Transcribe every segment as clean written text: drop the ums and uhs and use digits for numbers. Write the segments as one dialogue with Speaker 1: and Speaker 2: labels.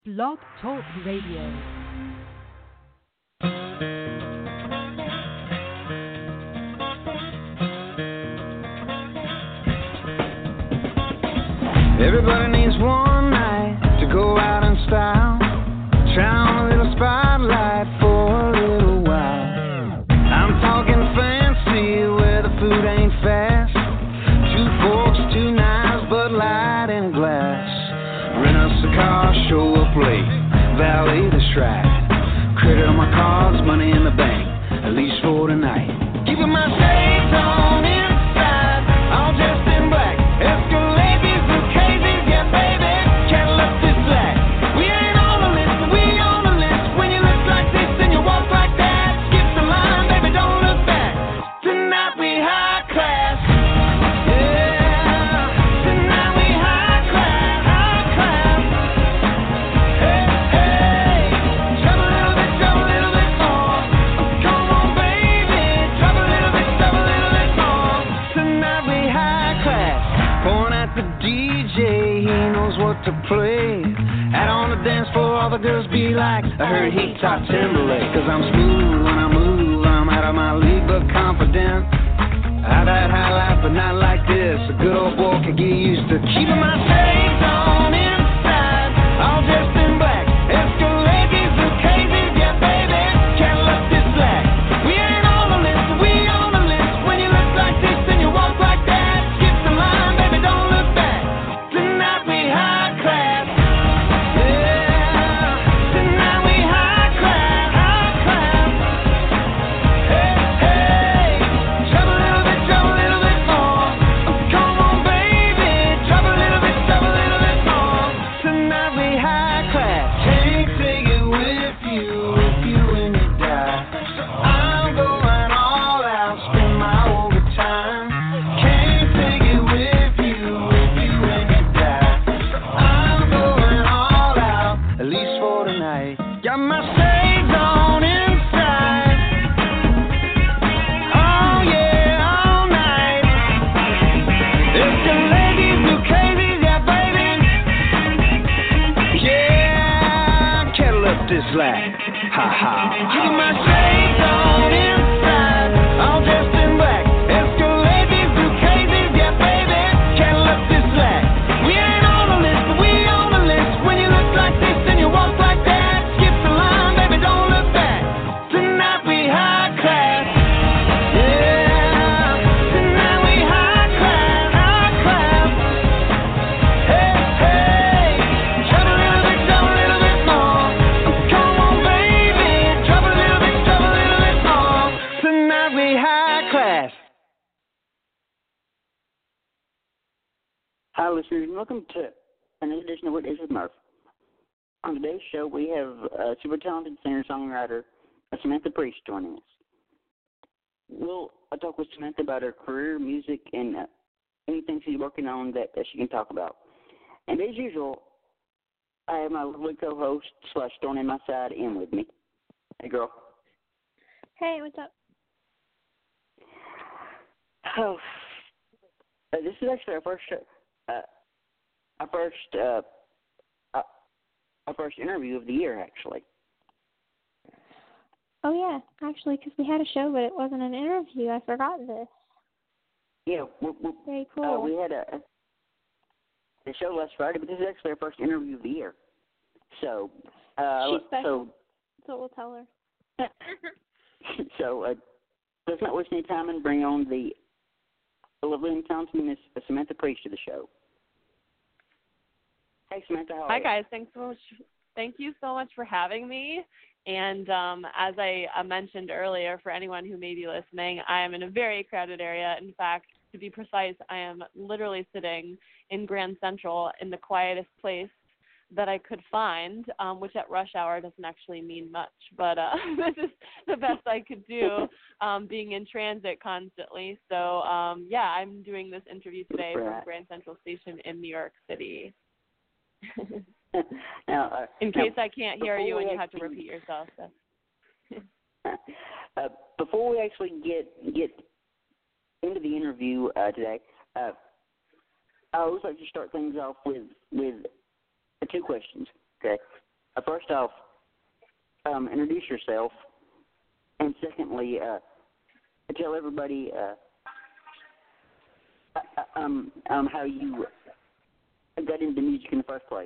Speaker 1: Blog Talk Radio.
Speaker 2: Everybody needs one night to go out in style. Try on a little spotlight for a little while. I'm talking fancy where the food ain't fast. 2 forks, 2 knives, Bud Light and glass. Rent us a car, show up late, valet that's right. Credit on my cards, money in the bank, at least for tonight. Keeping my shades on inside, all dressed in black. Escalades, Lucchese's, yeah baby, Cadillac is black. We ain't on the list, but we on the list. When you look like this and you walk like that, skip the line, baby, don't look back. Tonight we high class. Yeah, tonight we high class, high class. Hey, hey, drop a little bit more. Come on, baby, drop a little bit more. Tonight we high class. Point at the DJ, he knows what to play. Out on the dance floor, all the girls be like, I heard he taught Timberlake. Cause I'm smooth when I move, I'm out of my league but confident. I've had high life but not like this. A good old boy could get used to keeping my shades on inside, all dressed in black. Escalades, Lucchese's, yeah baby, Cadillac is black. We ain't on the list, but we on the list. When you look like this and you walk like that, skip the line, baby, don't look back. Tonight we high class. Yeah, tonight we high class, high class. Hey, hey, drop a little bit more. Come on, baby, drop a little bit more. Tonight we high class. Can't take it with you if you and you die. So I'm going all out, spend my overtime. Can't take it with you if you and you die. So I'm going all out, at least for tonight. Got my shades on inside. Oh yeah, all night. Escalades, Lucchese's, yeah baby. Yeah, Cadillac this black. Ha ha. Keep my shades on inside, all dressed in black. Escalades, Lucchese's, yeah baby, Cadillac this black. We ain't on the list, but we on the list. When you look like this and you walk like that, skip the line, baby, don't look back. Tonight we high class. Yeah, tonight we high class, high class. Hey, hey, drop a little bit more. Come on, baby, drop a little bit more. Tonight we high class.
Speaker 3: Hi, listeners, and welcome to another edition of Weekdays with Murph. On today's show, we have super talented singer-songwriter Samantha Priest joining us. We'll talk with Samantha about her career, music, and anything she's working on that she can talk about. And as usual, I have my lovely co-host / thorn in my side, Em, with me. Hey, girl.
Speaker 4: Hey, what's up?
Speaker 3: Oh, this is actually our first interview of the year, actually.
Speaker 4: Oh, yeah, actually, because we had a show, but it wasn't an interview. I forgot this.
Speaker 3: Yeah,
Speaker 4: Very cool.
Speaker 3: we had a show last Friday, but this is actually our first interview of the year. So,
Speaker 4: She's special, so we'll tell her.
Speaker 3: so let's not waste any time and bring on the lovely and talented Miss Samantha Priest to the show. Hey, Samantha, how are
Speaker 5: Hi,
Speaker 3: you?
Speaker 5: guys. Thank you so much for having me. And as I mentioned earlier, for anyone who may be listening, I am in a very crowded area. In fact, to be precise, I am literally sitting in Grand Central in the quietest place that I could find, which at rush hour doesn't actually mean much. But this is the best I could do, being in transit constantly. So, yeah, I'm doing this interview today from Grand Central Station in New York City.
Speaker 3: Now,
Speaker 5: in case I can't hear you and you have to repeat yourself. So.
Speaker 3: Before we actually get into the interview today, I always like to start things off with 2 questions. Okay. first off, introduce yourself, and secondly, tell everybody how you got into music in the first place.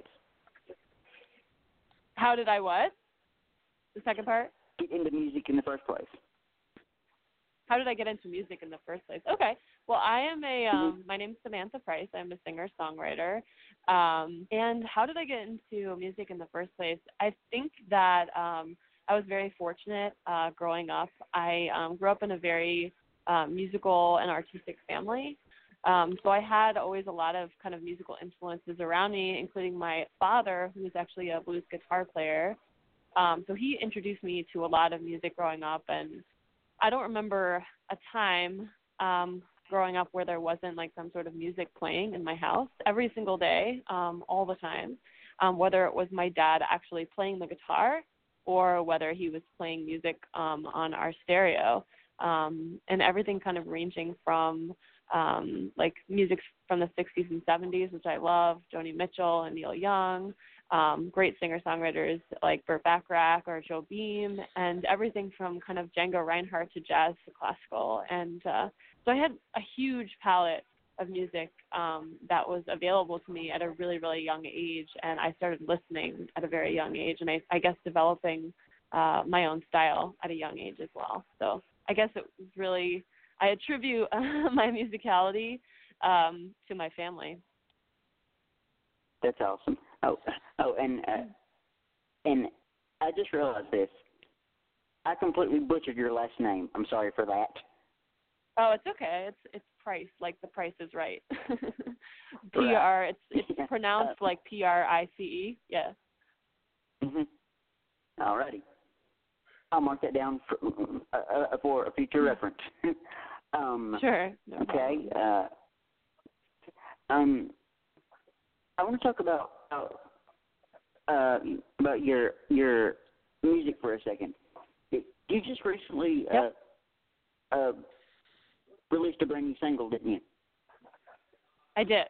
Speaker 5: How did I what? The second part?
Speaker 3: Get into music in the first place.
Speaker 5: How did I get into music in the first place? Okay. Well, I am my name's Samantha Price. I'm a singer-songwriter. And how did I get into music in the first place? I think that I was very fortunate growing up. I grew up in a very musical and artistic family. So I had always a lot of kind of musical influences around me, including my father, who was actually a blues guitar player. So he introduced me to a lot of music growing up, and I don't remember a time growing up where there wasn't like some sort of music playing in my house every single day, all the time, whether it was my dad actually playing the guitar or whether he was playing music on our stereo, and everything kind of ranging from like music from the 60s and 70s, which I love, Joni Mitchell and Neil Young, great singer-songwriters like Burt Bacharach or Joe Beam, and everything from kind of Django Reinhardt to jazz to classical. And so I had a huge palette of music that was available to me at a really, really young age, and I started listening at a very young age, and I guess developing my own style at a young age as well. So I guess it was really, I attribute my musicality to my family.
Speaker 3: That's awesome. And I just realized this. I completely butchered your last name. I'm sorry for that.
Speaker 5: Oh, it's okay. It's Price, like the Price is Right.
Speaker 3: Right.
Speaker 5: It's pronounced like Price. Yeah.
Speaker 3: Mhm. Alrighty. I'll mark that down for a future reference.
Speaker 5: Sure. No
Speaker 3: okay.
Speaker 5: problem.
Speaker 3: I want to talk about your music for a second. You just recently released a brand new single, didn't you?
Speaker 5: I did.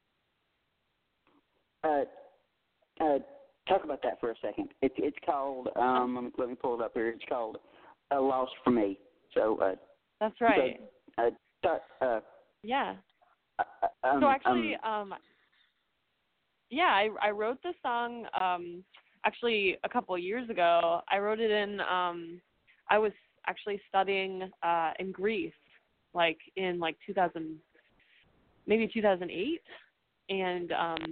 Speaker 3: Talk about that for a second. It's called let me pull it up here. It's called "Lost for Me." So
Speaker 5: that's right.
Speaker 3: Yeah.
Speaker 5: So actually, I wrote the song actually a couple of years ago. I wrote it in. I was actually studying in Greece, like in 2008, and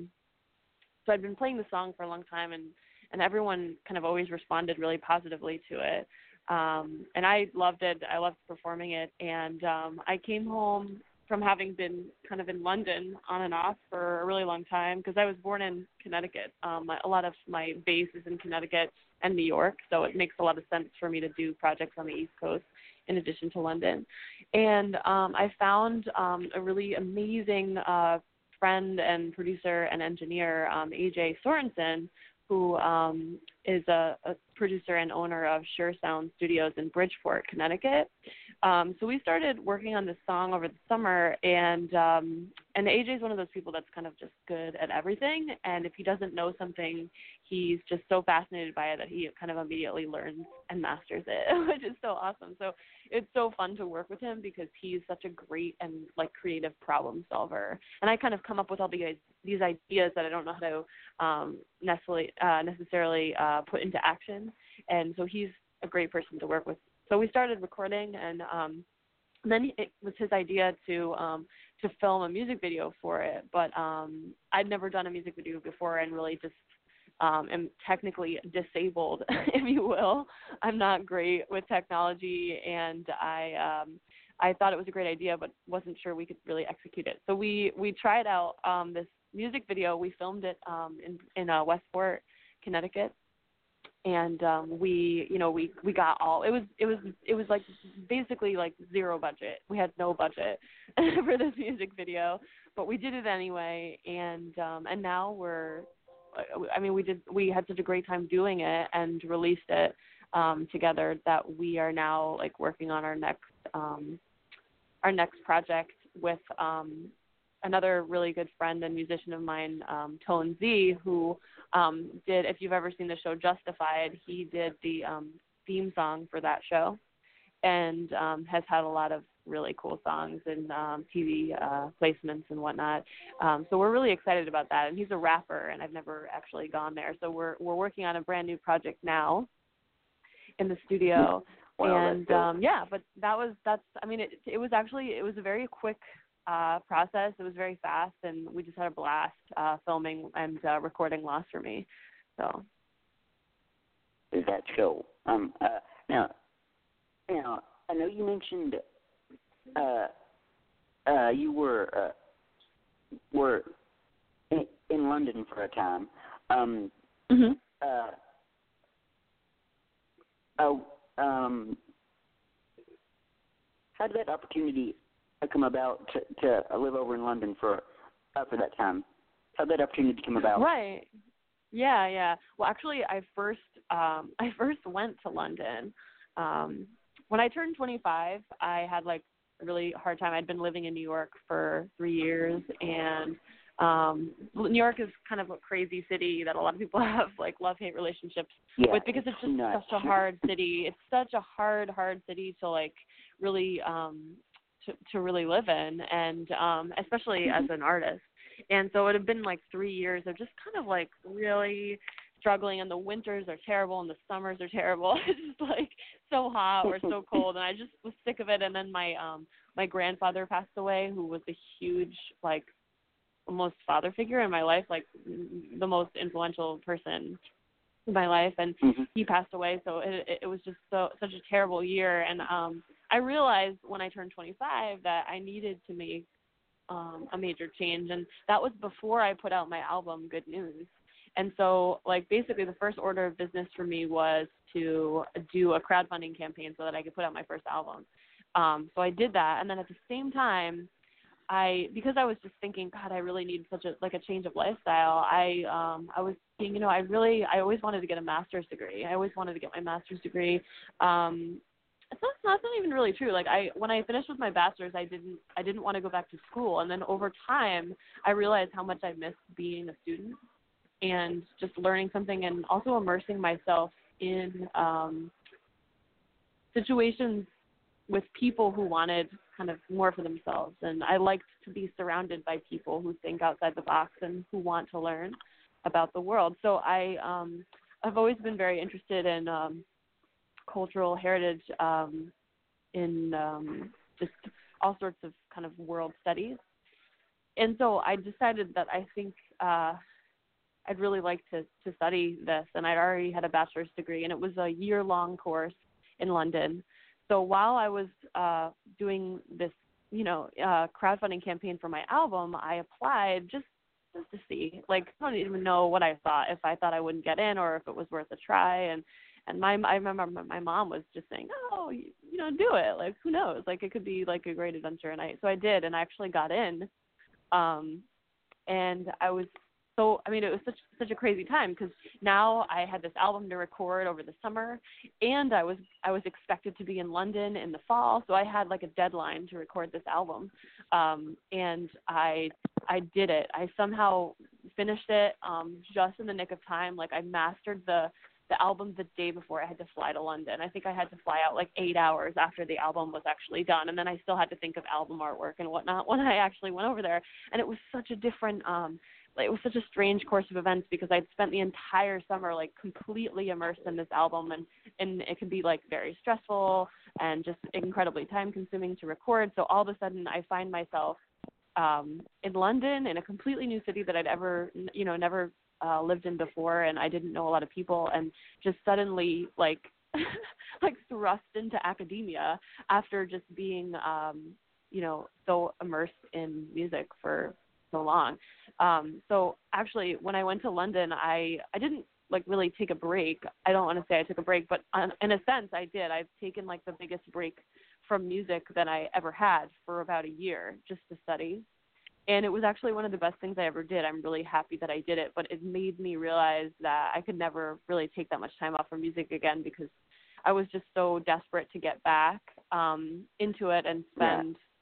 Speaker 5: so I'd been playing the song for a long time, and everyone kind of always responded really positively to it. And I loved it. I loved performing it. And I came home from having been kind of in London on and off for a really long time because I was born in Connecticut. A lot of my base is in Connecticut and New York, so it makes a lot of sense for me to do projects on the East Coast in addition to London. And I found a really amazing friend and producer and engineer, AJ Sorensen, who is a producer and owner of Sure Sound Studios in Bridgeport, Connecticut. So we started working on this song over the summer, and AJ is one of those people that's kind of just good at everything, and if he doesn't know something, he's just so fascinated by it that he kind of immediately learns and masters it, which is so awesome. So it's so fun to work with him because he's such a great and creative problem solver, and I kind of come up with all these ideas that I don't know how to necessarily put into action, and so he's a great person to work with. So we started recording, and then it was his idea to film a music video for it. But I'd never done a music video before, and really just am technically disabled, if you will. I'm not great with technology, and I thought it was a great idea, but wasn't sure we could really execute it. So we tried out this music video. We filmed it in Westport, Connecticut. And we got all, it was like basically like zero budget. We had no budget for this music video, but we did it anyway. And now we had such a great time doing it and released it together that we are now working on our next project with another really good friend and musician of mine, Tone Z, who did, if you've ever seen the show Justified, he did the theme song for that show, and has had a lot of really cool songs and TV placements and whatnot. So we're really excited about that. And he's a rapper, and I've never actually gone there. So we're working on a brand new project now in the studio.
Speaker 3: Wow,
Speaker 5: And but it was a very quick process. It was very fast, and we just had a blast filming and recording Lost for Me. So
Speaker 3: that's cool. Now, I know you mentioned you were in London for a time. How did that opportunity come about to live over in London for that time? How did that opportunity come about?
Speaker 5: Right. Yeah. Well, actually, I first went to London when I turned 25. I had like a really hard time. I'd been living in New York for 3 years, and New York is kind of a crazy city that a lot of people have like love-hate relationships with, because it's just such a hard city. It's such a hard city to like really to really live in, and especially as an artist. And so it had been like 3 years of just kind of like really struggling, and the winters are terrible and the summers are terrible. It's just like so hot or so cold, and I just was sick of it. And then my grandfather passed away, who was a huge like almost father figure in my life, like the most influential person in my life, and he passed away. So it was just such a terrible year, and I realized when I turned 25 that I needed to make a major change, and that was before I put out my album Good News. And so like basically the first order of business for me was to do a crowdfunding campaign so that I could put out my first album. So I did that, and then at the same time, because I was just thinking, God, I really need such a change of lifestyle. I was thinking, I always wanted to get a master's degree. I always wanted to get my master's degree. It's not even really true. Like when I finished with my bachelor's, I didn't want to go back to school. And then over time, I realized how much I missed being a student and just learning something, and also immersing myself in situations with people who wanted kind of more for themselves. And I liked to be surrounded by people who think outside the box and who want to learn about the world. So I've always been very interested in cultural heritage, in just all sorts of kind of world studies. And so I decided that I think I'd really like to study this, and I'd already had a bachelor's degree, and it was a year-long course in London. So while I was doing this, crowdfunding campaign for my album, I applied just to see. Like, I don't even know what I thought, if I thought I wouldn't get in or if it was worth a try. And I remember my mom was just saying, oh, do it. Like, who knows? Like, it could be like a great adventure. And so I did, and I actually got in. And I was it was such a crazy time, because now I had this album to record over the summer, and I was expected to be in London in the fall, so I had like a deadline to record this album, and I did it. I somehow finished it just in the nick of time. Like, I mastered the album the day before I had to fly to London. I think I had to fly out like 8 hours after the album was actually done, and then I still had to think of album artwork and whatnot when I actually went over there. And it was such a different it was such a strange course of events, because I'd spent the entire summer like completely immersed in this album, and it can be like very stressful and just incredibly time consuming to record. So all of a sudden I find myself in London, in a completely new city that I'd ever never lived in before, and I didn't know a lot of people, and just suddenly like thrust into academia after just being so immersed in music for so long. So actually, when I went to London, I didn't like really take a break. I don't want to say I took a break, but in a sense I did. I've taken like the biggest break from music that I ever had for about a year, just to study. And it was actually one of the best things I ever did. I'm really happy that I did it, but it made me realize that I could never really take that much time off from music again, because I was just so desperate to get back into it and spend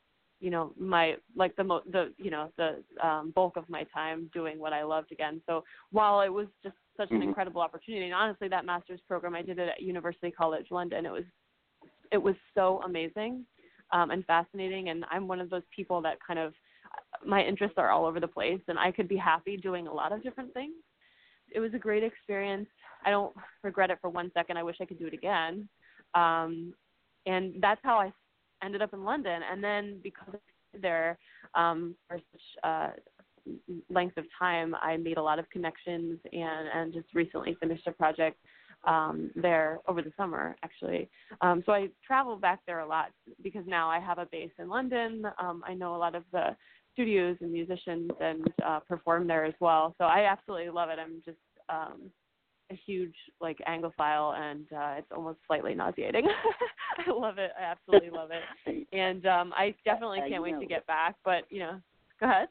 Speaker 5: my like the bulk of my time doing what I loved again. So while it was just such an incredible opportunity, and honestly, that master's program, I did it at University College London. It was so amazing and fascinating, and I'm one of those people that kind of, my interests are all over the place, and I could be happy doing a lot of different things. It was a great experience. I don't regret it for 1 second. I wish I could do it again. And that's how I ended up in London. And then because I was there for such length of time, I made a lot of connections and just recently finished a project there over the summer, actually. So I travel back there a lot because now I have a base in London. I know a lot of the studios and musicians and perform there as well. So I absolutely love it. I'm just a huge Anglophile, and it's almost slightly nauseating. I love it. I absolutely love it. And I definitely can't wait to get back. But go ahead.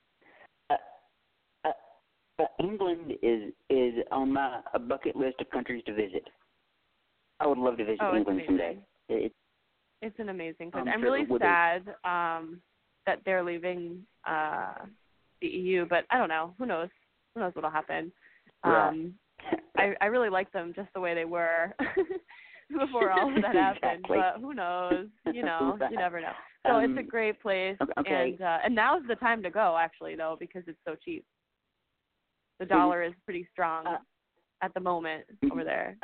Speaker 3: England is on my bucket list of countries to visit. I would love to visit England someday.
Speaker 5: It's an amazing country. I'm really sad that they're leaving the EU, but I don't know. Who knows? Who knows what'll happen?
Speaker 3: Right.
Speaker 5: I really like them just the way they were before all of that happened.
Speaker 3: Exactly.
Speaker 5: But who knows? You never know. So it's a great place, and now's the time to go, actually, though, because it's so cheap. The dollar is pretty strong at the moment over there.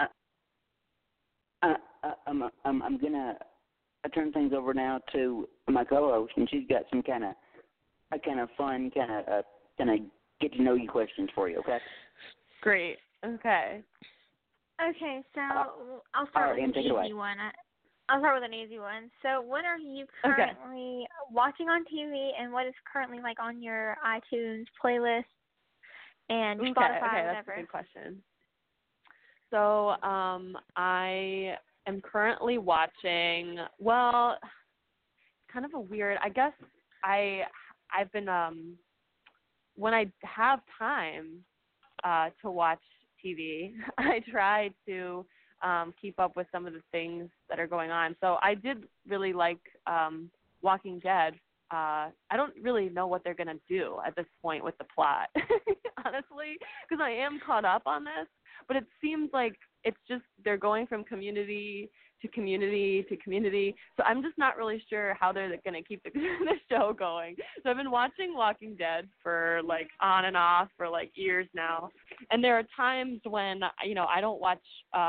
Speaker 3: I'm gonna turn things over now to my co-host, and she's got some kind of fun, kind of get to know you questions for you. Okay.
Speaker 5: Great. Okay.
Speaker 4: Okay, so I'll start with an easy one. I'll start with an easy one. So what are you currently watching on TV, and what is currently on your iTunes playlist and Spotify, whatever?
Speaker 5: That's a good question. So I am currently watching, kind of a weird, I guess I've been, when I have time to watch TV, I try to keep up with some of the things that are going on. So I did really like Walking Dead. I don't really know what they're going to do at this point with the plot, honestly, because I am caught up on this, but it seems like it's just they're going from community to community to community. So I'm just not really sure how they're going to keep the show going. So I've been watching Walking Dead for on and off for years now. And there are times when, I don't watch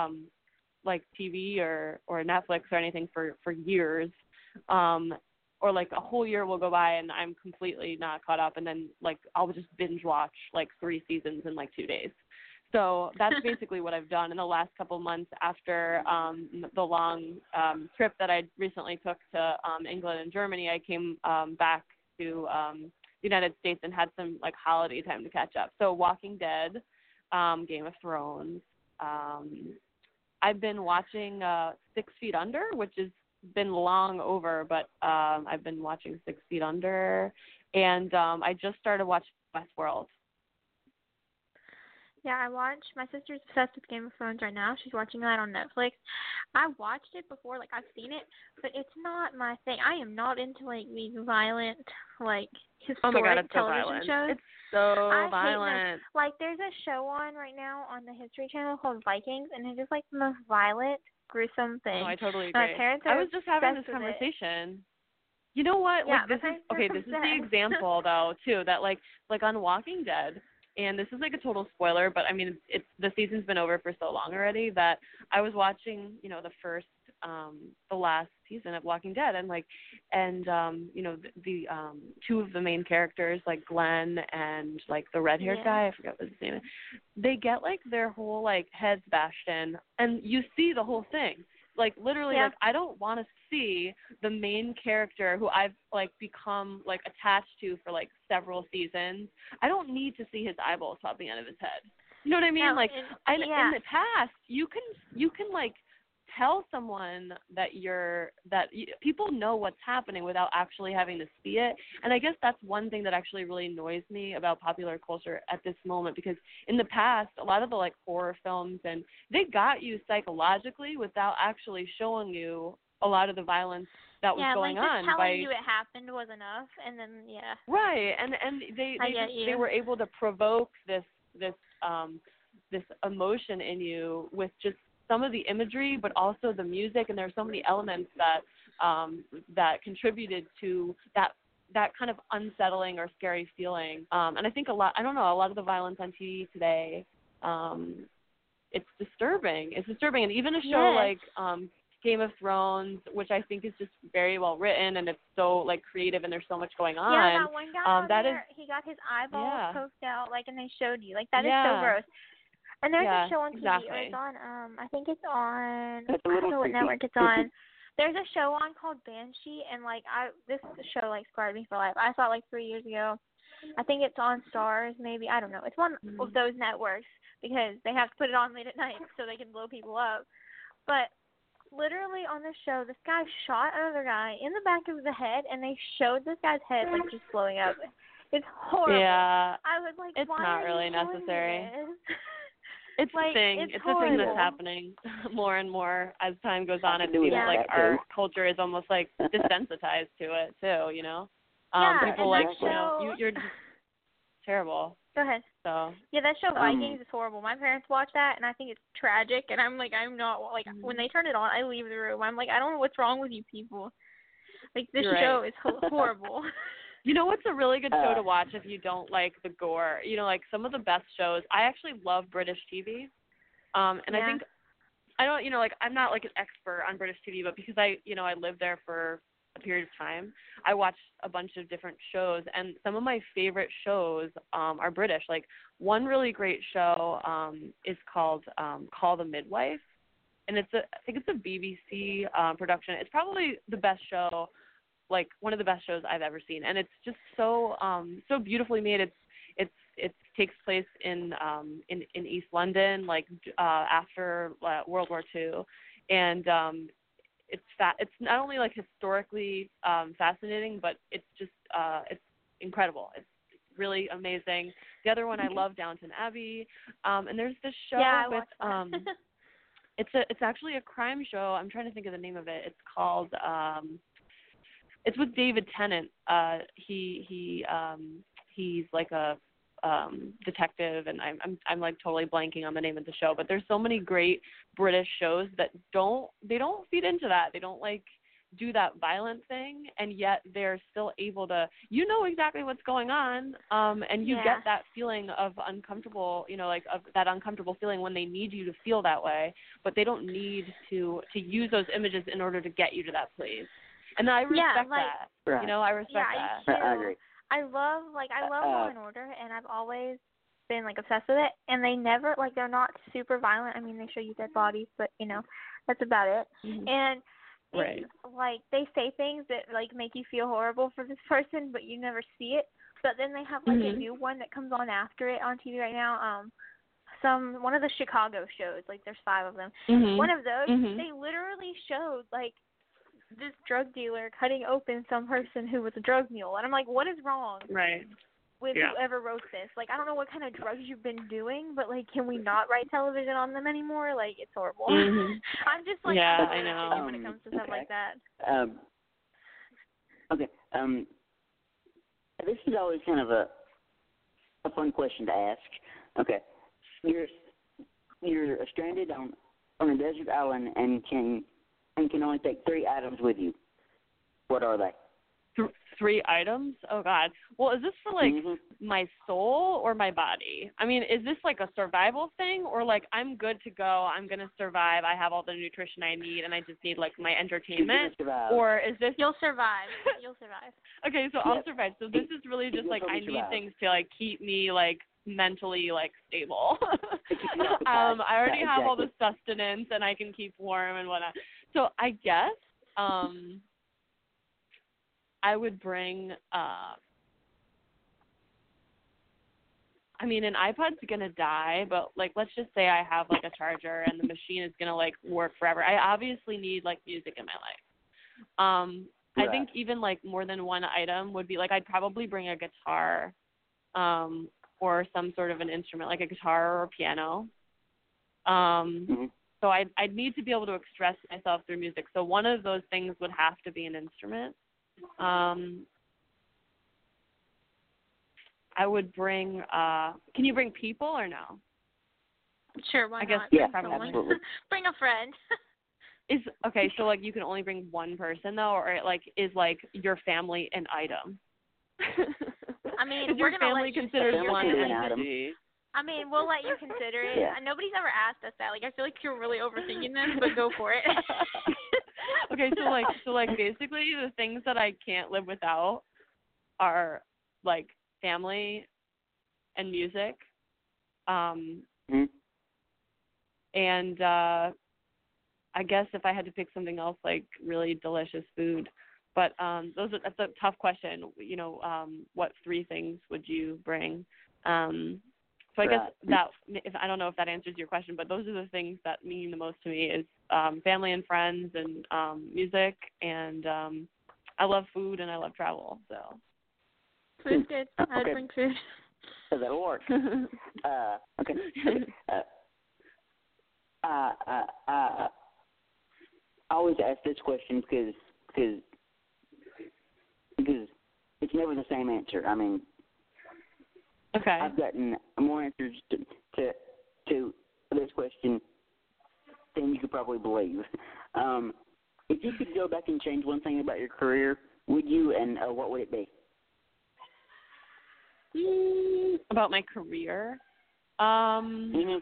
Speaker 5: TV or Netflix or anything for years. Or a whole year will go by and I'm completely not caught up. And then I'll just binge watch 3 seasons in 2 days. So that's basically what I've done in the last couple of months after the long trip that I recently took to England and Germany. I came back to the United States and had some holiday time to catch up. So Walking Dead, Game of Thrones. I've been watching 6 Feet Under, which has been long over, but I've been watching 6 Feet Under, and I just started watching Westworld.
Speaker 4: Yeah, my sister's obsessed with Game of Thrones right now. She's watching that on Netflix. I watched it before, I've seen it, but it's not my thing. I am not into, these violent, historic television shows.
Speaker 5: It's so violent.
Speaker 4: There's a show on right now on the History Channel called Vikings, and it's just, the most violent, gruesome thing.
Speaker 5: Oh, I totally agree.
Speaker 4: My parents are
Speaker 5: I was just having this
Speaker 4: obsessed with
Speaker 5: conversation. You know what?
Speaker 4: Yeah,
Speaker 5: this is the example, though, too, that, on Walking Dead, and this is a total spoiler, but I mean, it's the season's been over for so long already that I was watching, the last season of Walking Dead, and the 2 of the main characters, Glenn and the red-haired guy, I forgot what his name is. They get their whole heads bashed in, and you see the whole thing. Literally, I don't want to see the main character who I've become attached to for several seasons. I don't need to see his eyeballs popping out of his head. You know what I mean? In the past, you can tell someone that people know what's happening without actually having to see it. And I guess that's one thing that actually really annoys me about popular culture at this moment, because in the past, a lot of the horror films, and they got you psychologically without actually showing you a lot of the violence that was going
Speaker 4: on.
Speaker 5: Yeah,
Speaker 4: just telling you it happened was enough, and then
Speaker 5: Right, and they were able to provoke this emotion in you with just some of the imagery, but also the music, and there's so many elements that contributed to that kind of unsettling or scary feeling. And I think a lot of the violence on TV today, it's disturbing. And even a show like Game of Thrones, which I think is just very well written, and it's so like creative, and there's so much going on.
Speaker 4: Yeah, that one guy he got his eyeballs poked out, like, and they showed you, like, that is so gross. And there's a show on TV, or it's on, I think it's on, I don't know what network it's on. There's a show on called Banshee, and, like, this show, like, scarred me for life. I saw it, like, 3 years ago. I think it's on Stars, maybe. I don't know. It's one of those networks because they have to put it on late at night so they can blow people up. But literally on the show, this guy shot another guy in the back of the head, and they showed this guy's head, like, just blowing up. It's horrible.
Speaker 5: Yeah.
Speaker 4: I was like,
Speaker 5: it's
Speaker 4: why
Speaker 5: not
Speaker 4: are
Speaker 5: really
Speaker 4: you doing
Speaker 5: necessary.
Speaker 4: This?
Speaker 5: It's
Speaker 4: like,
Speaker 5: a thing.
Speaker 4: It's
Speaker 5: a thing that's happening more and more as time goes on. It seems like our culture is almost like desensitized to it too. You know, people like you're just terrible.
Speaker 4: Go ahead.
Speaker 5: So
Speaker 4: that show Vikings is horrible. My parents watch that, and I think it's tragic. And I'm not like when they turn it on, I leave the room. I'm like, I don't know what's wrong with you people. Like this show is horrible.
Speaker 5: You know what's a really good show to watch if you don't like the gore? You know, like some of the best shows. I actually love British TV, and I think I don't. You know, like I'm not like an expert on British TV, but because I lived there for a period of time, I watched a bunch of different shows, and some of my favorite shows are British. Like one really great show is called Call the Midwife, and I think it's a BBC production. It's probably the best show. Like one of the best shows I've ever seen, and it's just so beautifully made. It takes place in East London, like after World War II, and it's not only like historically fascinating, but it's just it's incredible. It's really amazing. The other one I love, Downton Abbey, and there's this show with it's actually a crime show. I'm trying to think of the name of it. It's called. It's with David Tennant. He's like a detective, and I'm like totally blanking on the name of the show. But there's so many great British shows that don't feed into that. They don't like do that violent thing, and yet they're still able to. You know exactly what's going on, and you get that feeling of uncomfortable. You know, like of that uncomfortable feeling when they need you to feel that way, but they don't need to use those images in order to get you to that place. And I respect that.
Speaker 3: Right.
Speaker 5: You know, I respect that.
Speaker 3: I agree.
Speaker 4: I love Law and Order, and I've always been like obsessed with it. And they never they're not super violent. I mean, they show you dead bodies, but that's about it.
Speaker 5: Mm-hmm.
Speaker 4: And they say things that like make you feel horrible for this person, but you never see it. But then they have like a new one that comes on after it on TV right now. One of the Chicago shows, like there's 5 of them.
Speaker 5: Mm-hmm.
Speaker 4: One of those, they literally showed like this drug dealer cutting open some person who was a drug mule, and I'm like, what is wrong with whoever wrote this? Like, I don't know what kind of drugs you've been doing, but like, can we not write television on them anymore? Like, it's horrible. I'm just like,
Speaker 5: I know
Speaker 4: when it comes to stuff like that.
Speaker 3: This is always kind of a fun question to ask. Okay, you're stranded on a desert island and can only take 3 items with you. What are they?
Speaker 5: 3 items? Oh, God. Well, is this for, like, my soul or my body? I mean, is this, like, a survival thing? Or, like, I'm good to go, I'm going to survive, I have all the nutrition I need, and I just need, like, my entertainment? Or is this...
Speaker 4: You'll survive. You'll survive.
Speaker 5: Okay, so I'll survive. So this is really just, like, I need things to, like, keep me, like, mentally, like, stable. I already have all the sustenance, and I can keep warm and whatnot. So I guess I would bring I mean, an iPod's going to die, but, like, let's just say I have, like, a charger and the machine is going to, like, work forever. I obviously need, like, music in my life. I think even, like, more than one item would be, like, I'd probably bring a guitar or some sort of an instrument, like a guitar or a piano. So I'd need to be able to express myself through music. So one of those things would have to be an instrument. I would bring. Can you bring people or no?
Speaker 4: Sure, why
Speaker 5: I guess
Speaker 4: not?
Speaker 3: Yeah,
Speaker 4: Bring someone.
Speaker 3: absolutely.
Speaker 4: Bring a friend.
Speaker 5: Is okay. So like you can only bring one person though, or like is like your family an item?
Speaker 4: I mean,
Speaker 5: is
Speaker 4: we're
Speaker 5: your
Speaker 4: gonna
Speaker 5: family
Speaker 4: let you
Speaker 5: considered
Speaker 4: say
Speaker 5: one
Speaker 3: your
Speaker 5: entity?
Speaker 4: I mean, we'll let you consider it.
Speaker 3: Yeah.
Speaker 4: Nobody's ever asked us that. Like, I feel like you're really overthinking this, but go for it.
Speaker 5: Okay, so like basically the things that I can't live without are like family and music,
Speaker 3: Mm-hmm.
Speaker 5: and I guess if I had to pick something else, like really delicious food. But that's a tough question. You know, what 3 things would you bring? So I guess that, if I don't know if that answers your question, but those are the things that mean the most to me is family and friends and music, and I love food and I love travel. So
Speaker 4: Food's good. I'd
Speaker 3: Okay.
Speaker 4: bring food.
Speaker 3: So that'll work. Okay. I always ask this question because it's never the same answer. I mean,
Speaker 5: Okay.
Speaker 3: I've gotten more answers to this question than you could probably believe. If you could go back and change one thing about your career, would you, and what would it be?
Speaker 5: About my career?
Speaker 3: Mm-hmm.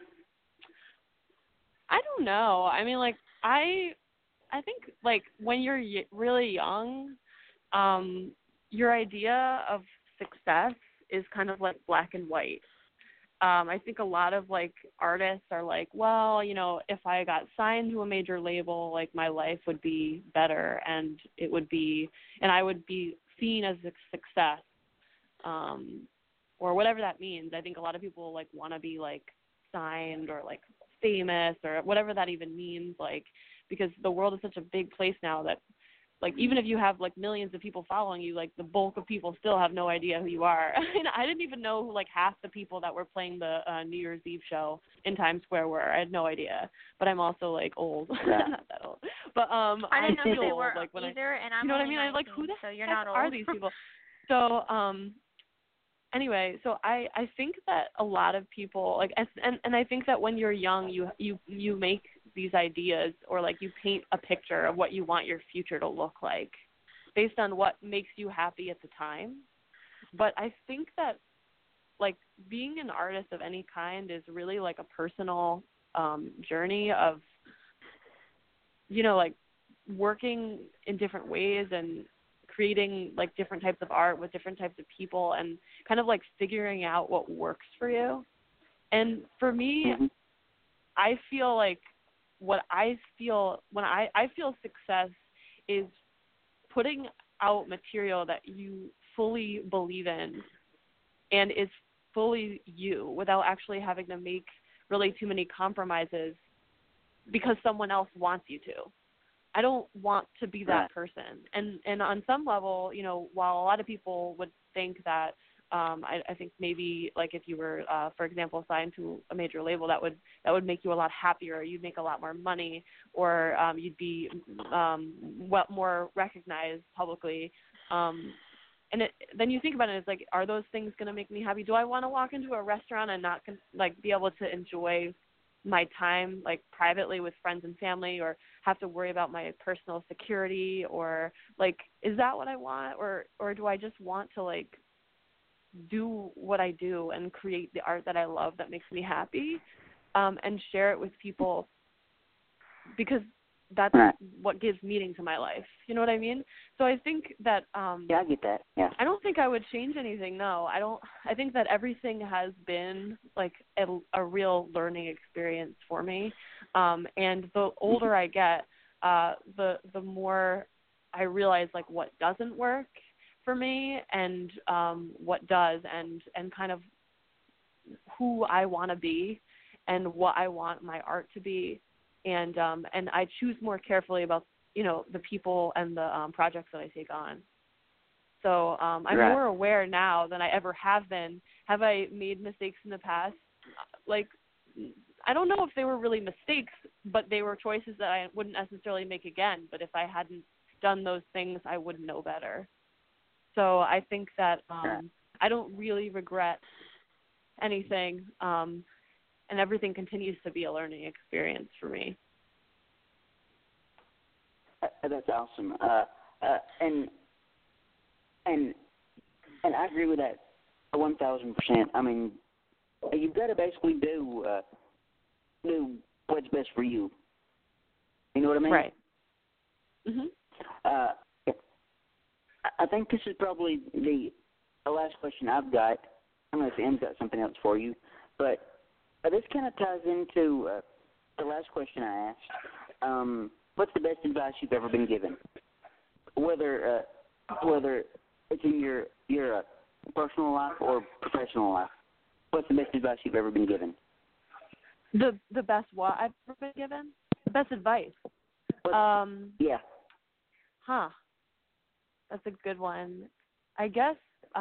Speaker 5: I don't know. I mean, like, I think, like, when you're really young, your idea of success is kind of like black and white. I think a lot of, like, artists are like, well, you know, if I got signed to a major label, like, my life would be better and I would be seen as a success, or whatever that means. I think a lot of people, like, want to be, like, signed or, like, famous or whatever that even means, like, because the world is such a big place now that, like, even if you have, like, millions of people following you, like, the bulk of people still have no idea who you are. I mean, I didn't even know who, like, half the people that were playing the New Year's Eve show in Times Square were. I had no idea. But I'm also, like, old.
Speaker 3: Yeah.
Speaker 5: Not that old. But
Speaker 4: I didn't know
Speaker 5: feel
Speaker 4: who they
Speaker 5: old,
Speaker 4: were
Speaker 5: like, when
Speaker 4: either, and I'm
Speaker 5: you know what I
Speaker 4: only
Speaker 5: mean?
Speaker 4: 19,
Speaker 5: I'm like, who the
Speaker 4: so you're
Speaker 5: heck
Speaker 4: not old.
Speaker 5: are these people? So, anyway, so I think that a lot of people, like, and I think that when you're young, you make these ideas, or, like, you paint a picture of what you want your future to look like based on what makes you happy at the time. But I think that, like, being an artist of any kind is really, like, a personal journey of, you know, like, working in different ways and creating, like, different types of art with different types of people and kind of, like, figuring out what works for you. And for me,
Speaker 3: Mm-hmm.
Speaker 5: I feel like what I feel when I feel success is putting out material that you fully believe in and is fully you without actually having to make really too many compromises because someone else wants you to. I don't want to be that person. And on some level, you know, while a lot of people would think that I think maybe, like, if you were, for example, signed to a major label, that would make you a lot happier. You'd make a lot more money, or you'd be more recognized publicly. And then you think about it, it's like, are those things going to make me happy? Do I want to walk into a restaurant and not like be able to enjoy my time, like, privately with friends and family, or have to worry about my personal security, or, like, is that what I want, or do I just want to, like, do what I do and create the art that I love that makes me happy, and share it with people, because that's what gives meaning to my life. You know what I mean? So I think that
Speaker 3: yeah, I get that. Yeah.
Speaker 5: I don't think I would change anything. No, I don't. I think that everything has been, like, a real learning experience for me. And the older I get, the more I realize, like, what doesn't work for me, and what does, and kind of who I want to be and what I want my art to be. And I choose more carefully about, you know, the people and the projects that I take on. So I'm more aware now than I ever have been. Have I made mistakes in the past? Like, I don't know if they were really mistakes, but they were choices that I wouldn't necessarily make again. But if I hadn't done those things, I would know better. So I think that I don't really regret anything, and everything continues to be a learning experience for me.
Speaker 3: That's awesome. And I agree with that 1,000%. I mean, you've got to basically do what's best for you. You know what I mean?
Speaker 5: Right. Mhm.
Speaker 3: I think this is probably the last question I've got. I don't know if Em's got something else for you, but this kind of ties into the last question I asked. What's the best advice you've ever been given? Whether it's in your personal life or professional life, what's the best advice you've ever been given?
Speaker 5: The best what I've ever been given? The best advice.
Speaker 3: Yeah.
Speaker 5: Huh. That's a good one. I guess,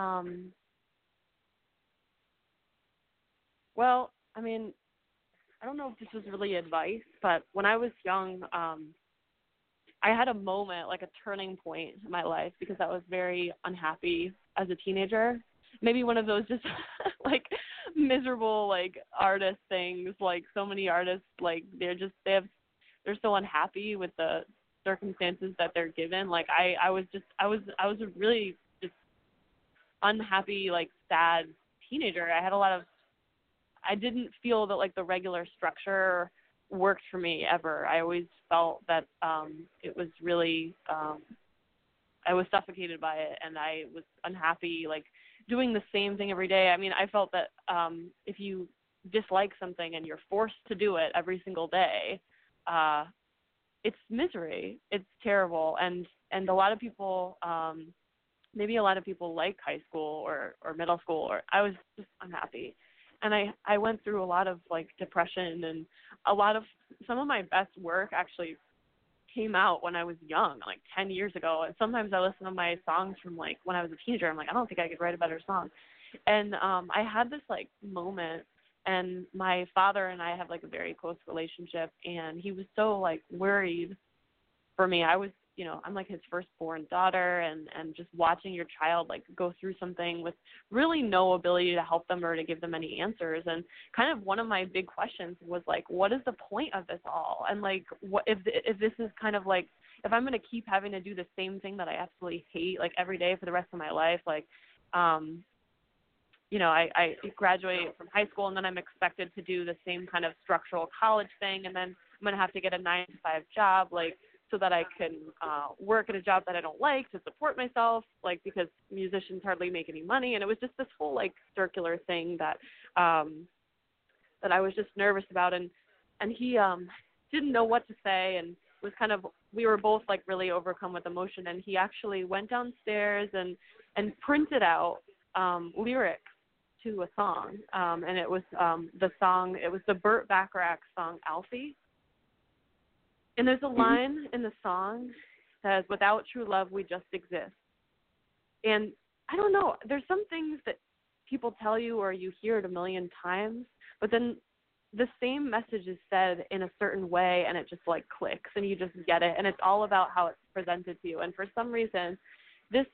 Speaker 5: well, I mean, I don't know if this was really advice, but when I was young, I had a moment, like a turning point in my life, because I was very unhappy as a teenager. Maybe one of those just like miserable like artist things, like so many artists, like they're so unhappy with the circumstances that they're given. Like I was a really just unhappy, like sad teenager. I didn't feel that like the regular structure worked for me ever. I always felt that it was really I was suffocated by it, and I was unhappy, like doing the same thing every day. I mean, I felt that if you dislike something and you're forced to do it every single day, it's misery. It's terrible. And a lot of people, maybe a lot of people like high school or middle school, or I was just unhappy. And I went through a lot of like depression, and some of my best work actually came out when I was young, like 10 years ago. And sometimes I listen to my songs from like when I was a teenager. I'm like, I don't think I could write a better song. And I had this like moment, and my father and I have like a very close relationship, and he was so like worried for me. I was, I'm like his firstborn daughter, and just watching your child like go through something with really no ability to help them or to give them any answers. And kind of one of my big questions was like, what is the point of this all? And like, what if this is kind of like, if I'm going to keep having to do the same thing that I absolutely hate like every day for the rest of my life, like, I graduate from high school, and then I'm expected to do the same kind of structural college thing, and then I'm going to have to get a 9-to-5 job, like, so that I can work at a job that I don't like to support myself, like, because musicians hardly make any money. And it was just this whole like circular thing that that I was just nervous about. And he didn't know what to say, and was kind of, we were both like really overcome with emotion. And he actually went downstairs and printed out lyrics to a song. And it was the Burt Bacharach song, Alfie. And there's a line in the song that says, "Without true love, we just exist." And I don't know, there's some things that people tell you or you hear it a million times, but then the same message is said in a certain way, and it just like clicks, and you just get it. And it's all about how it's presented to you. And for some reason, this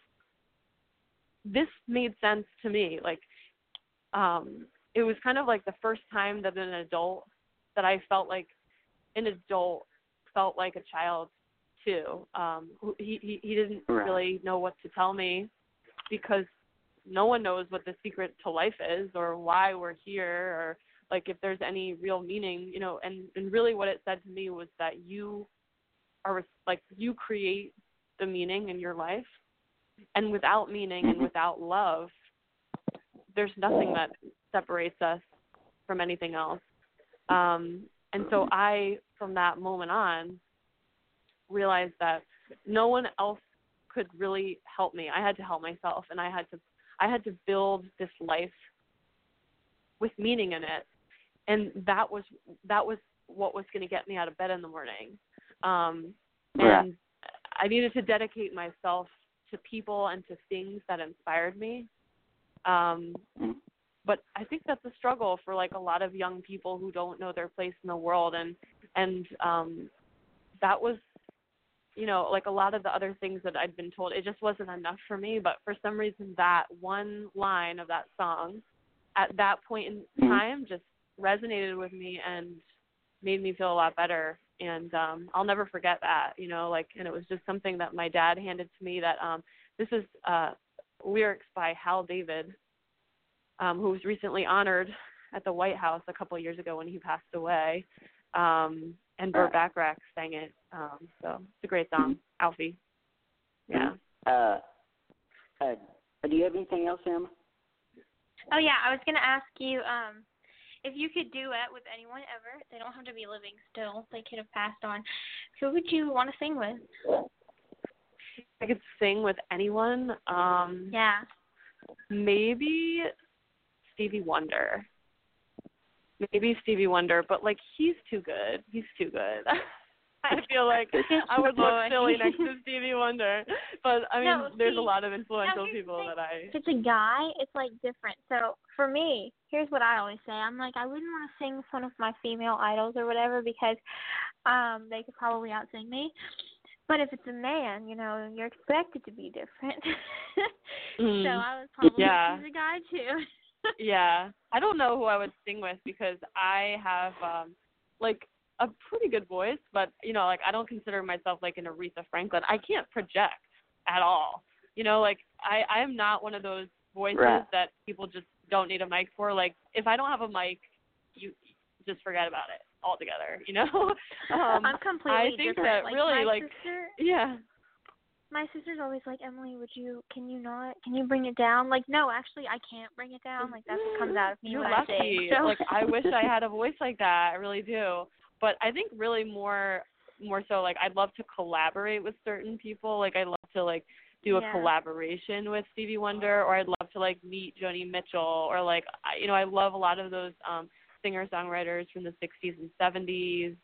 Speaker 5: made sense to me. Like, it was kind of like the first time that I felt like an adult felt like a child too. He didn't really know what to tell me, because no one knows what the secret to life is, or why we're here, or like if there's any real meaning, and really what it said to me was that you are like, you create the meaning in your life, and without meaning and without love, there's nothing that separates us from anything else. And so I, from that moment on, realized that no one else could really help me. I had to help myself, and I had to build this life with meaning in it. And that was what was going to get me out of bed in the morning. And I needed to dedicate myself to people and to things that inspired me. but I think that's a struggle for like a lot of young people who don't know their place in the world, and that was, you know, like a lot of the other things that I'd been told, it just wasn't enough for me. But for some reason, that one line of that song at that point in time just resonated with me and made me feel a lot better. And I'll never forget that, you know, like, and it was just something that my dad handed to me that this is lyrics by Hal David, who was recently honored at the White House a couple of years ago when he passed away. And Burt Bacharach sang it. So it's a great song, Alfie. Yeah.
Speaker 3: Do you have anything else, Em?
Speaker 4: Oh, yeah, I was going to ask you if you could duet with anyone ever. They don't have to be living still. They could have passed on. Who would you want to sing with?
Speaker 5: I could sing with anyone.
Speaker 4: Yeah.
Speaker 5: Maybe Stevie Wonder. But, like, he's too good. I feel like I would look silly next to Stevie Wonder. But, I mean, there's a lot of influential people that I...
Speaker 4: If it's a guy, it's, like, different. So, for me, here's what I always say. I'm like, I wouldn't want to sing with one of my female idols or whatever because they could probably out-sing me. But if it's a man, you know, you're expected to be different. So I was probably choose a guy, too.
Speaker 5: Yeah. I don't know who I would sing with because I have, like, a pretty good voice, but, you know, like, I don't consider myself, like, an Aretha Franklin. I can't project at all. You know, like, I'm not one of those voices that people just don't need a mic for. Like, if I don't have a mic, you just forget about it altogether, you know?
Speaker 4: I'm completely
Speaker 5: I think
Speaker 4: different.
Speaker 5: that
Speaker 4: like,
Speaker 5: really,
Speaker 4: my
Speaker 5: like,
Speaker 4: sister,
Speaker 5: yeah.
Speaker 4: My sister's always like, Emily, can you bring it down? Like, no, actually, I can't bring it down. Like, that's what comes out of me
Speaker 5: You're
Speaker 4: when
Speaker 5: lucky.
Speaker 4: I sing. So.
Speaker 5: Like, I wish I had a voice like that. I really do. But I think really more so, like, I'd love to collaborate with certain people. Like, I'd love to, like, do a collaboration with Stevie Wonder, or I'd love to, like, meet Joni Mitchell, or, like, you know, I love a lot of those singer-songwriters from the 60s and 70s.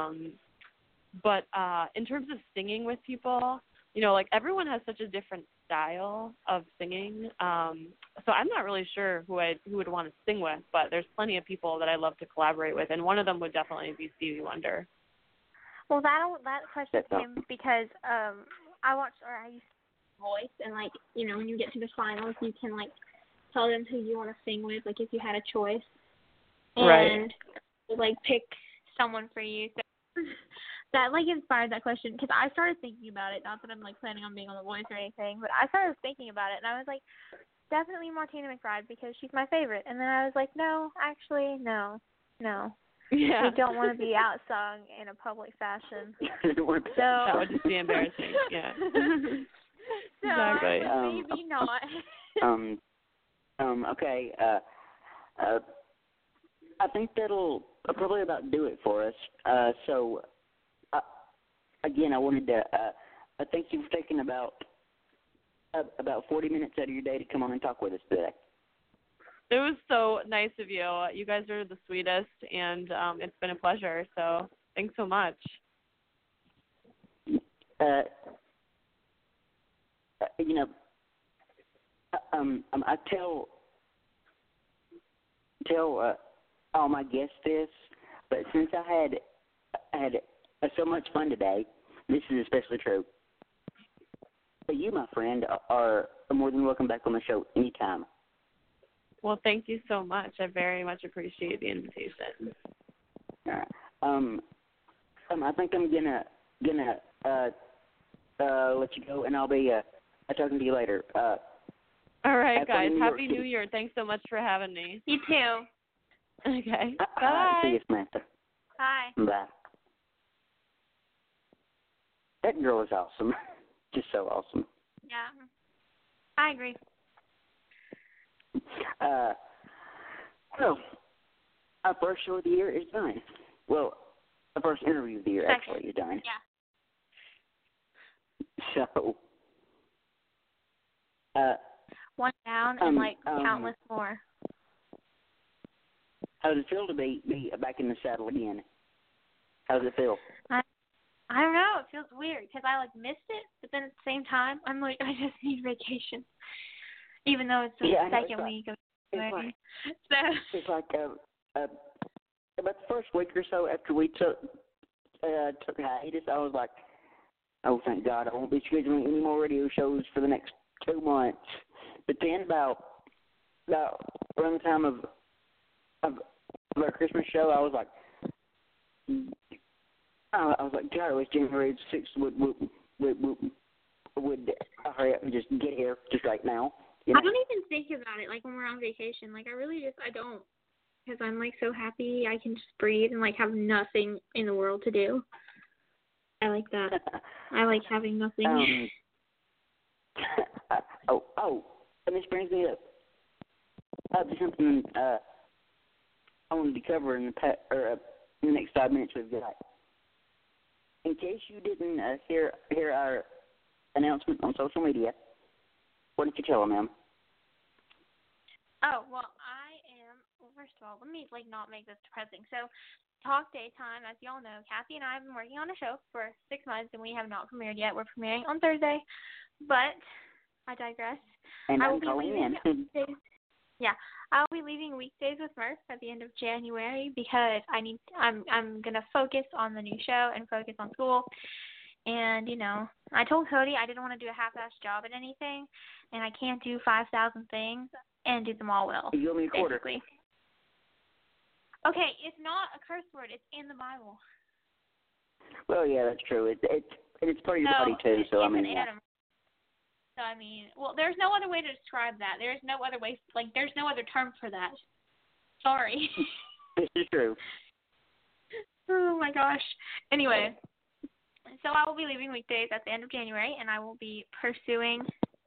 Speaker 5: But in terms of singing with people, you know, like, everyone has such a different style of singing. So I'm not really sure who would want to sing with, but there's plenty of people that I love to collaborate with, and one of them would definitely be Stevie Wonder.
Speaker 4: Well, that question came because I used Voice, and, like, you know, when you get to the finals, you can, like, tell them who you want to sing with, like, if you had a choice. And, like, pick someone for you. So that, like, inspired that question because I started thinking about it. Not that I'm, like, planning on being on The Voice or anything, but I started thinking about it, and I was like, definitely Martina McBride because she's my favorite. And then I was like, no, actually, no.
Speaker 5: Yeah.
Speaker 4: We don't want to be outsung in a public fashion. So
Speaker 5: that would just be embarrassing. Yeah.
Speaker 4: So
Speaker 5: exactly.
Speaker 4: Maybe not.
Speaker 3: Okay. I think that'll probably about do it for us. So, again, I wanted to thank you for taking about 40 minutes out of your day to come on and talk with us today.
Speaker 5: It was so nice of you. You guys are the sweetest, and it's been a pleasure. So thanks so much.
Speaker 3: You know, I tell all my guests this, but since I had so much fun today, this is especially true. But you, my friend, are more than welcome back on the show anytime.
Speaker 5: Well, thank you so much. I very much appreciate the invitation.
Speaker 3: All right. I think I'm gonna let you go, and I'll be talking to you later.
Speaker 5: All right, guys. Happy New Year. Thanks so much for having me.
Speaker 4: You too.
Speaker 5: Okay. Bye.
Speaker 3: See you, Samantha.
Speaker 4: Bye.
Speaker 3: Bye. That girl is awesome. Just so awesome.
Speaker 4: Yeah. I agree.
Speaker 3: Well, our first show of the year is done. Well, our first interview of the year actually is done.
Speaker 4: Yeah.
Speaker 3: So,
Speaker 4: one down and countless more.
Speaker 3: How does it feel to be back in the saddle again? How does it feel?
Speaker 4: I don't know. It feels weird because I missed it, but then at the same time, I'm like, I just need vacation. Even though it's the second week of January.
Speaker 3: It's like about the first week or so after we took hiatus, I was like, oh, thank God, I won't be scheduling any more radio shows for the next 2 months. But then about around the time of our Christmas show, I was like, God, I wish January 6th would hurry up and just get here just right now. You know?
Speaker 4: I don't even think about it, like, when we're on vacation. Like, I don't. Because I'm, like, so happy I can just breathe and, like, have nothing in the world to do. I like that. I like having nothing. And this brings me up to something I wanted to cover in the next 5 minutes we've got. In case you didn't hear our announcement on social media, what did you tell them, ma'am? Oh, well, first of all, let me, like, not make this depressing. So, Talk Daytime, as y'all know, Kathy and I have been working on a show for 6 months, and we have not premiered yet. We're premiering on Thursday, but I digress.
Speaker 3: And I'm calling in.
Speaker 4: Yeah, I'll be leaving Weekdays with Murph at the end of January because I'm gonna focus on the new show and focus on school. And you know, I told Cody I didn't want to do a half-assed job at anything, and I can't do 5,000 things and do them all well.
Speaker 3: You owe me a quarter.
Speaker 4: Basically. Okay, it's not a curse word. It's in the Bible.
Speaker 3: Well, yeah, that's true. It's part of your body too. So
Speaker 4: it's an animal. So I mean, well, there's no other way to describe that. There's no other way. Like, there's no other term for that. Sorry.
Speaker 3: This is true.
Speaker 4: Oh my gosh. Anyway, so I will be leaving Weekdays at the end of January, and I will be pursuing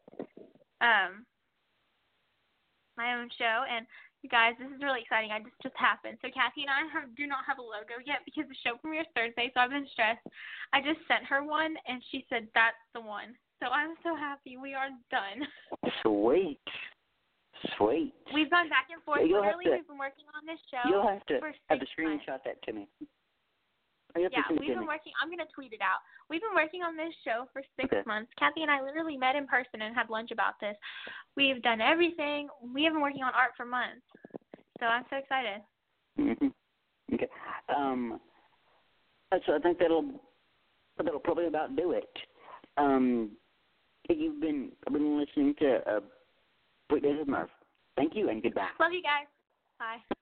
Speaker 4: my own show. And you guys, this is really exciting. This just happened. So Kathy and I do not have a logo yet because the show premieres Thursday, so I've been stressed. I just sent her one, and she said that's the one. So I'm so happy. We are done.
Speaker 3: Sweet.
Speaker 4: We've gone back and forth. Literally, we've been working on this show.
Speaker 3: You'll have to
Speaker 4: have
Speaker 3: to screenshot that to me.
Speaker 4: Yeah, we've been working. I'm going to tweet it out. We've been working on this show for 6 months. Kathy and I literally met in person and had lunch about this. We've done everything. We have been working on art for months. So I'm so excited.
Speaker 3: Mm-hmm. Okay. So I think that'll probably about do it. I've been listening to Weekdays with Murph. Thank you and goodbye.
Speaker 4: Love you guys. Bye.